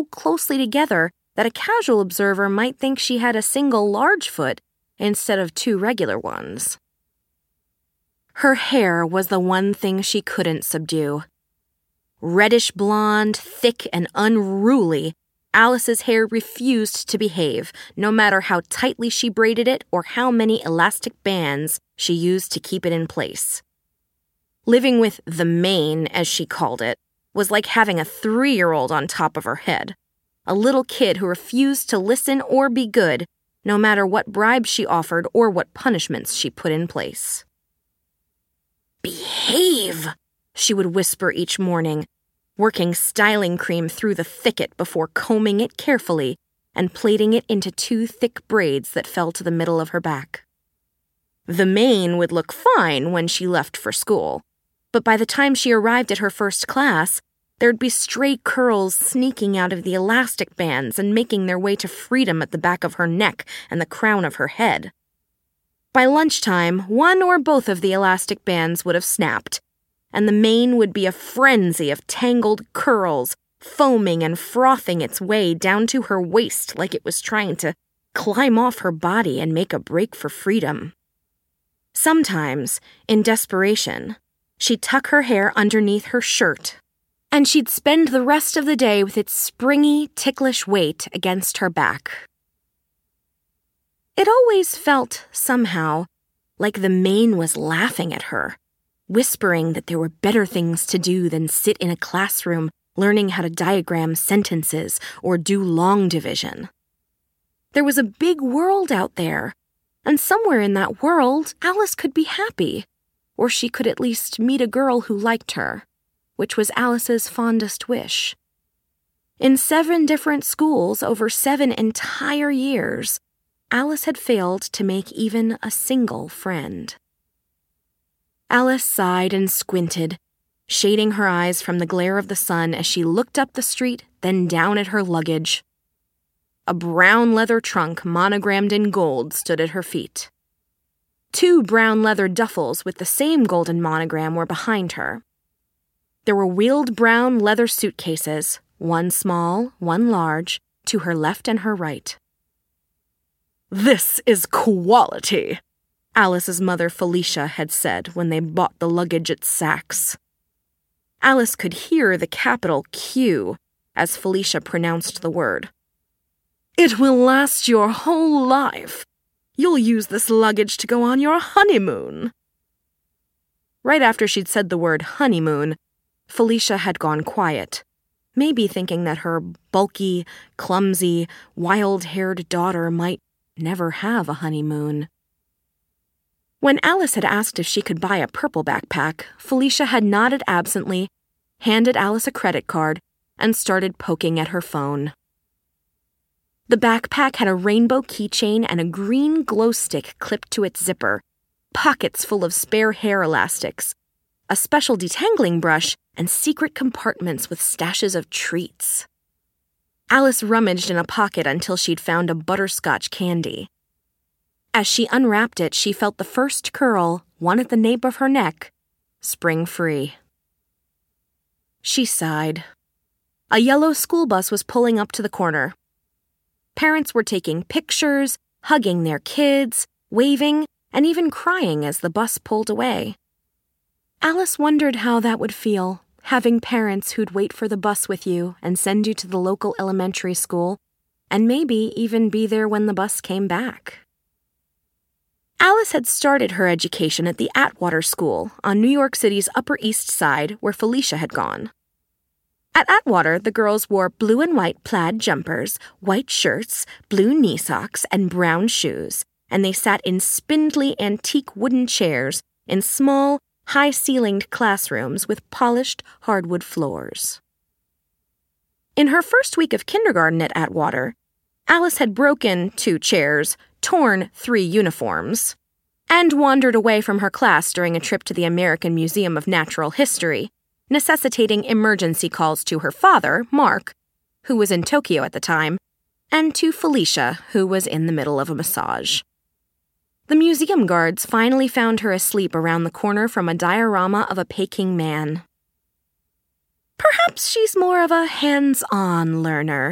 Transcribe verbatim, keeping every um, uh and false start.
closely together that a casual observer might think she had a single large foot instead of two regular ones. Her hair was the one thing she couldn't subdue. Reddish blonde, thick and unruly, Alice's hair refused to behave, no matter how tightly she braided it or how many elastic bands she used to keep it in place. Living with the mane, as she called it, was like having a three-year-old on top of her head, a little kid who refused to listen or be good, no matter what bribes she offered or what punishments she put in place. "Behave," she would whisper each morning, working styling cream through the thicket before combing it carefully and plaiting it into two thick braids that fell to the middle of her back. The mane would look fine when she left for school, but by the time she arrived at her first class, there'd be stray curls sneaking out of the elastic bands and making their way to freedom at the back of her neck and the crown of her head. By lunchtime, one or both of the elastic bands would have snapped, and the mane would be a frenzy of tangled curls, foaming and frothing its way down to her waist like it was trying to climb off her body and make a break for freedom. Sometimes, in desperation, she'd tuck her hair underneath her shirt, and she'd spend the rest of the day with its springy, ticklish weight against her back. It always felt, somehow, like the mane was laughing at her, whispering that there were better things to do than sit in a classroom learning how to diagram sentences or do long division. There was a big world out there, and somewhere in that world, Alice could be happy, or she could at least meet a girl who liked her, which was Alice's fondest wish. In seven different schools over seven entire years, Alice had failed to make even a single friend. Alice sighed and squinted, shading her eyes from the glare of the sun as she looked up the street, then down at her luggage. A brown leather trunk monogrammed in gold stood at her feet. Two brown leather duffels with the same golden monogram were behind her. There were wheeled brown leather suitcases, one small, one large, to her left and her right. "This is quality," Alice's mother Felicia had said when they bought the luggage at Saks. Alice could hear the capital Q as Felicia pronounced the word. "It will last your whole life. You'll use this luggage to go on your honeymoon." Right after she'd said the word honeymoon, Felicia had gone quiet, maybe thinking that her bulky, clumsy, wild-haired daughter might never have a honeymoon. When Alice had asked if she could buy a purple backpack, Felicia had nodded absently, handed Alice a credit card, and started poking at her phone. The backpack had a rainbow keychain and a green glow stick clipped to its zipper, pockets full of spare hair elastics, a special detangling brush, and secret compartments with stashes of treats. Alice rummaged in a pocket until she'd found a butterscotch candy. As she unwrapped it, she felt the first curl, one at the nape of her neck, spring free. She sighed. A yellow school bus was pulling up to the corner. Parents were taking pictures, hugging their kids, waving, and even crying as the bus pulled away. Alice wondered how that would feel, having parents who'd wait for the bus with you and send you to the local elementary school, and maybe even be there when the bus came back. Alice had started her education at the Atwater School on New York City's Upper East Side, where Felicia had gone. At Atwater, the girls wore blue and white plaid jumpers, white shirts, blue knee socks, and brown shoes, and they sat in spindly antique wooden chairs in small, high-ceilinged classrooms with polished hardwood floors. In her first week of kindergarten at Atwater, Alice had broken two chairs, torn three uniforms, and wandered away from her class during a trip to the American Museum of Natural History, necessitating emergency calls to her father, Mark, who was in Tokyo at the time, and to Felicia, who was in the middle of a massage. The museum guards finally found her asleep around the corner from a diorama of a Peking man. Perhaps she's more of a hands-on learner,